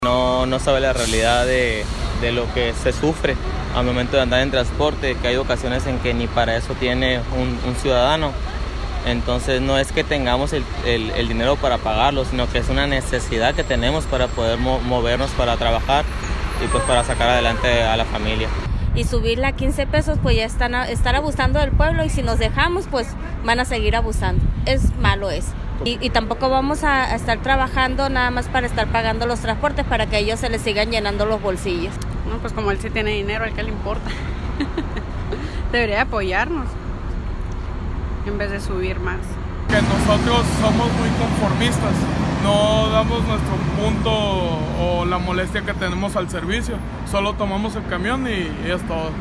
No sabe la realidad de lo que se sufre al momento de andar en transporte, que hay ocasiones en que ni para eso tiene un ciudadano. Entonces no es que tengamos el dinero para pagarlo, sino que es una necesidad que tenemos para poder movernos para trabajar y pues para sacar adelante a la familia. Y subirla a 15 pesos, pues ya están abusando del pueblo, y si nos dejamos, pues van a seguir abusando. Es malo eso. Y tampoco vamos a estar trabajando nada más para estar pagando los transportes para que a ellos se les sigan llenando los bolsillos. No, pues como él sí tiene dinero, ¿a qué le importa? Debería apoyarnos en vez de subir más. Que nosotros somos muy conformistas, no damos nuestro punto o la molestia que tenemos al servicio, solo tomamos el camión y es todo.